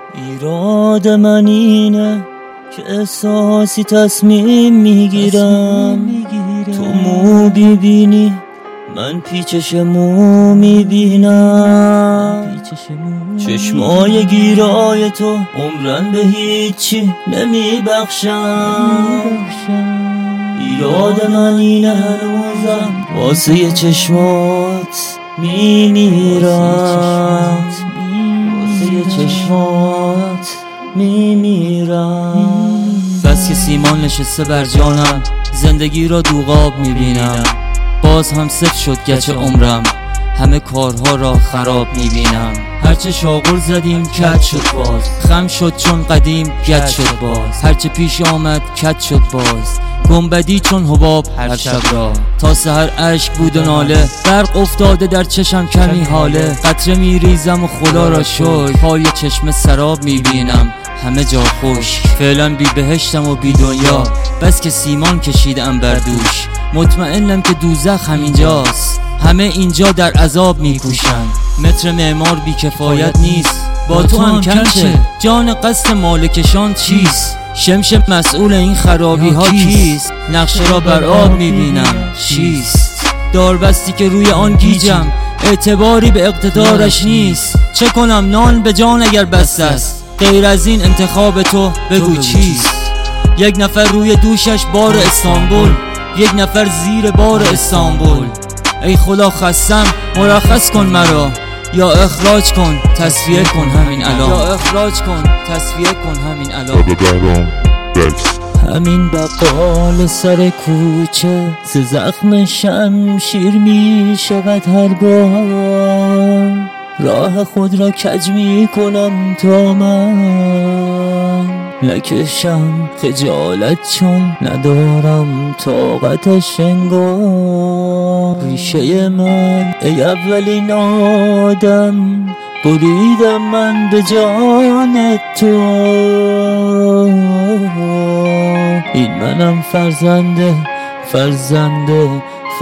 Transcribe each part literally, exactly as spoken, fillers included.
ایراد من اینه که احساسی تصمیم میگیرم، تو مو ببینی من پیچش مو میبینم، چشمای گیرای تو عمرن به هیچی نمیبخشم. ایراد من اینه هنوزم واسه یه چشمات میمیرم، واسه یه چشمات میمیرم. بس که سیمان نشسته بر جانم، زندگی را دوغاب میبینم، باز هم صفر شد گچ عمرم، همه کارها را خراب میبینم. هرچه شاغل زدیم کج شد باز، خم شد چون قدیم گچ شد باز، هرچه پیش آمد کج شد باز، گنبدی چون حباب هر شب را تا سحر اشک بود و ناله، برق افتاده در چشم کمی حاله، قطره میریزم و خدا را شکر، پای چشم سراب میبینم همه جا خوش، فعلا بی بهشتم و بی دنیا، بس که سیمان کشیدم بر دوش، مطمئنم که دوزخ همینجاست، همه اینجا در عذاب میکوشن، متر معمار بی کفایت نیست، با تو هم کنچه جان قصد مالکشان چیست، شمشم مسئول این خرابی ها کیست، نقشه را بر آب میبینم چیست، داربستی که روی آن گیجم اعتباری به اقتدارش نیست، چه کنم نان به جان اگر بسته است، غیر از این انتخاب تو بگو چیست. یک نفر روی دوشش بار استانبول، یک نفر زیر بار استانبول، ای خدا خستم مرخص کن مرا، یا اخراج کن تصفیه کن همین الان، یا اخراج کن تصفیه کن همین الان. همین بقال سر کوچه ز زخم شمشیر می شود هر بار، راه خود را کج می کنم تا من نکشم خجالت، چون ندارم طاقتش انگار. ریشه من ای اولین آدم بریدم من به جان تو، این منم فرزنده فرزنده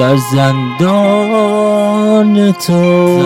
فرزندان تو.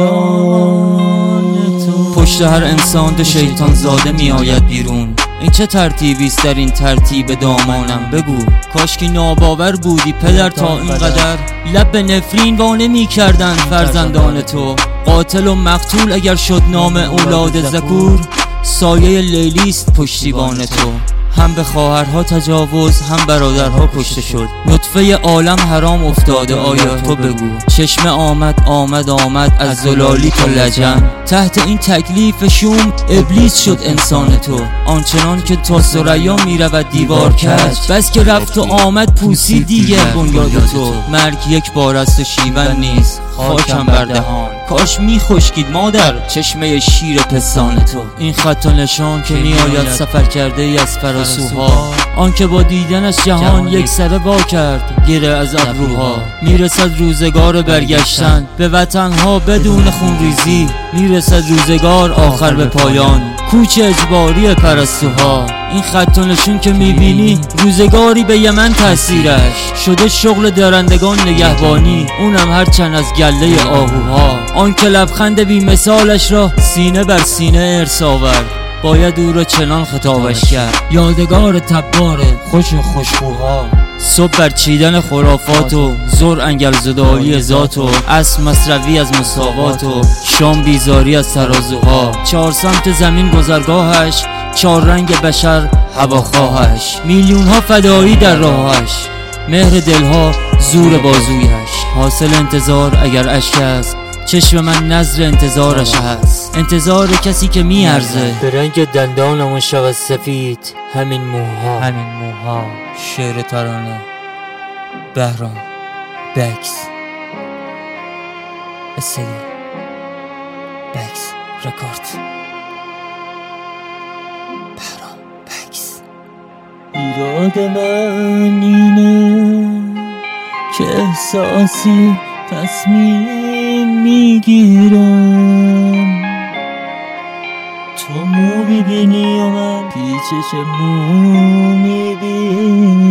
پشت هر انسان دو شیطان زاده می آید بیرون، این چه ترتیبیست در این ترتیب دامانم بگو، کاش که ناباور بودی پدر تا اینقدر لب به نفرین وانه می کردن فرزندان تو. قاتل و مقتول اگر شد نام اولاد ذکور، سایه لیلیست پشتیبان تو، هم به خواهرها تجاوز هم برادرها کشته شد، نطفه عالم حرام افتاده آیا تو بگو. چشمه آمد آمد آمد از زلالی تا لجن، تحت این تکلیف شوم ابلیس شد انسان تو، آنچنان که تا ثریا می رود دیوار کج، بس که رفت و آمد پوسی دیگه بنیاد تو. مرگ یک بار است و شیون نیست خاکم بر دهان، کاش می خشکید مادر چشمه شیر پستان تو. این خط و نشان که می آید سفر کرده ای از فراسوها، آن که با دیدنش جهان یک سره وا کرد گره از ابروها. میرسد روزگار برگشتن به وطنها بدون خونریزی، میرسد روزگار آخر به پایان کوچ اجباری پرستوها. این خط و نشون که میبینی روزگاری به یمن تأثیرش شده شغل درندگان نگهبانی، اونم هرچند از گله آهوها. آن که لبخند بی مثالش را سینه بر سینه ارث آورد، باید او را چنان خطابش کرد یادگار تبار خوش و خوشخوها. صبح بر چیدن خرافات و زور انگل زدایی ذات و عصر مصرفی از مساوات و شام بیزاری از ترازوها. چهار سمت زمین گذرگاهش، چهار رنگ بشر هواخواهش، میلیون ها فدایی در راهش، مهر دلها زور بازویش. حاصل انتظار اگر اشک است، چشم من نظر انتظارش هست، انتظار کسی که میارزه به رنگ دندانمون شود سفید همین موها، همین موها. شعر ترانه بهرام بکس استدی بکس رکورد. بهرام بکس. ایراد من اینه که احساسی تصمیم میگیرم، تو مو میبینی و من پیچش مو میبینم.